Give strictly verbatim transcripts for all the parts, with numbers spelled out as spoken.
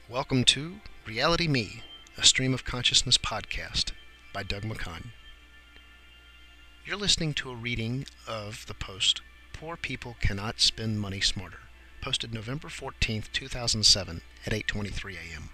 Welcome to Reality Me, a stream of consciousness podcast by Doug McCann. You're listening to a reading of the post, Poor People Cannot Spend Money Smarter, posted November fourteenth, two thousand seven at eight twenty-three a.m.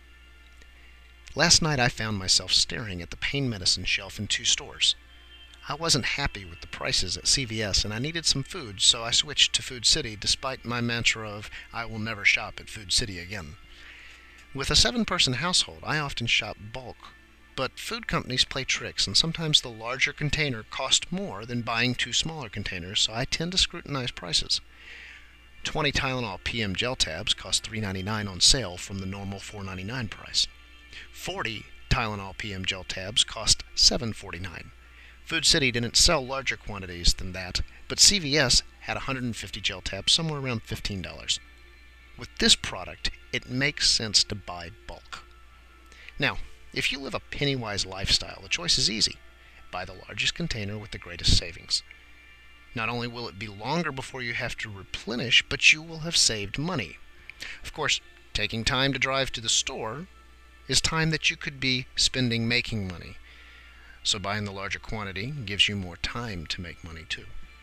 Last night I found myself staring at the pain medicine shelf in two stores. I wasn't happy with the prices at C V S and I needed some food, so I switched to Food City despite my mantra of, I will never shop at Food City again. With a seven-person household, I often shop bulk, but food companies play tricks, and sometimes the larger container costs more than buying two smaller containers, so I tend to scrutinize prices. twenty Tylenol P M gel tabs cost three ninety-nine on sale from the normal four ninety-nine price. forty Tylenol P M gel tabs cost seven forty-nine. Food City didn't sell larger quantities than that, but C V S had one hundred fifty gel tabs, somewhere around fifteen dollars. With this product, it makes sense to buy bulk. Now, if you live a penny-wise lifestyle, the choice is easy. Buy the largest container with the greatest savings. Not only will it be longer before you have to replenish, but you will have saved money. Of course, taking time to drive to the store is time that you could be spending making money. So buying the larger quantity gives you more time to make money too.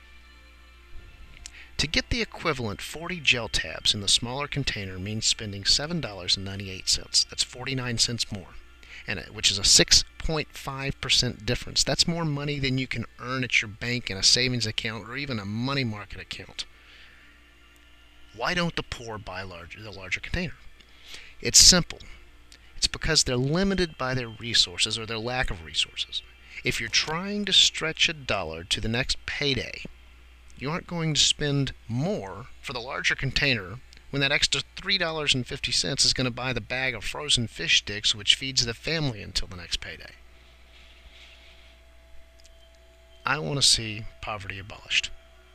To get the equivalent forty gel tabs in the smaller container means spending seven dollars and ninety-eight cents. That's forty-nine cents more, and which is a six point five percent difference. That's more money than you can earn at your bank in a savings account or even a money market account. Why don't the poor buy larger, the larger container? It's simple. It's because they're limited by their resources or their lack of resources. If you're trying to stretch a dollar to the next payday, you aren't going to spend more for the larger container when that extra three dollars and fifty cents is going to buy the bag of frozen fish sticks which feeds the family until the next payday. I want to see poverty abolished.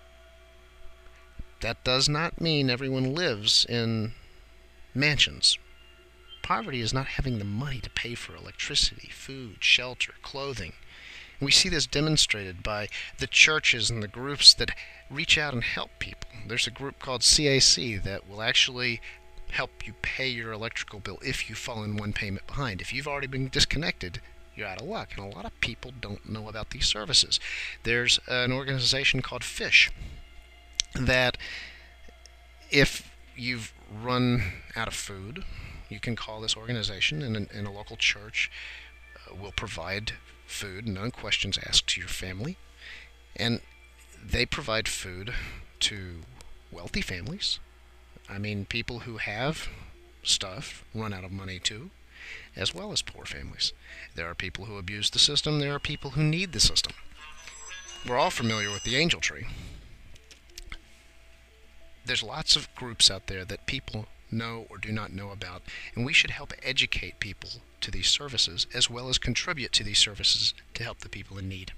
That does not mean everyone lives in mansions. Poverty is not having the money to pay for electricity, food, shelter, clothing. And we see this demonstrated by the churches and the groups that reach out and help people. There's a group called C A C that will actually help you pay your electrical bill if you fall in one payment behind. If you've already been disconnected, you're out of luck. And a lot of people don't know about these services. There's an organization called FISH that if you've run out of food, you can call this organization, and, and a local church uh, will provide food, no questions asked, to your family. And they provide food to wealthy families. I mean, people who have stuff run out of money too, as well as poor families. There are people who abuse the system. There are people who need the system. We're all familiar with the Angel Tree. There's lots of groups out there that people know or do not know about, and we should help educate people to these services as well as contribute to these services to help the people in need.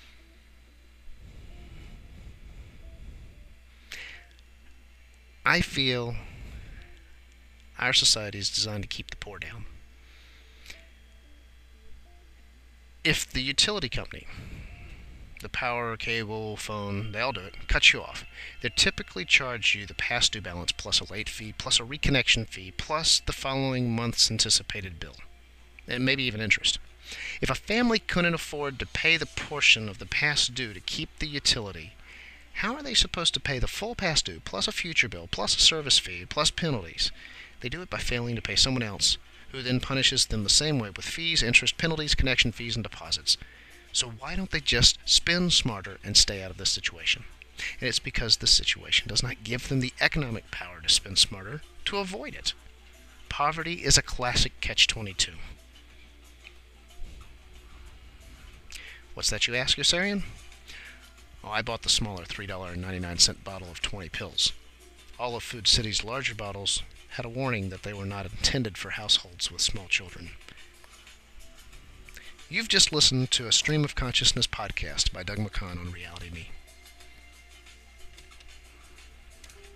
I feel our society is designed to keep the poor down. If the utility company, the power, cable, phone, they all do it, cut you off, they typically charge you the past due balance plus a late fee, plus a reconnection fee, plus the following month's anticipated bill, and maybe even interest. If a family couldn't afford to pay the portion of the past due to keep the utility, how are they supposed to pay the full past due, plus a future bill, plus a service fee, plus penalties? They do it by failing to pay someone else, who then punishes them the same way with fees, interest, penalties, connection fees, and deposits. So why don't they just spend smarter and stay out of this situation? And it's because this situation does not give them the economic power to spend smarter to avoid it. Poverty is a classic catch twenty-two. What's that, you ask, Yossarian? Oh, I bought the smaller three dollars and ninety-nine cents bottle of twenty pills. All of Food City's larger bottles had a warning that they were not intended for households with small children. You've just listened to a Stream of Consciousness podcast by Doug McCann on Reality Me.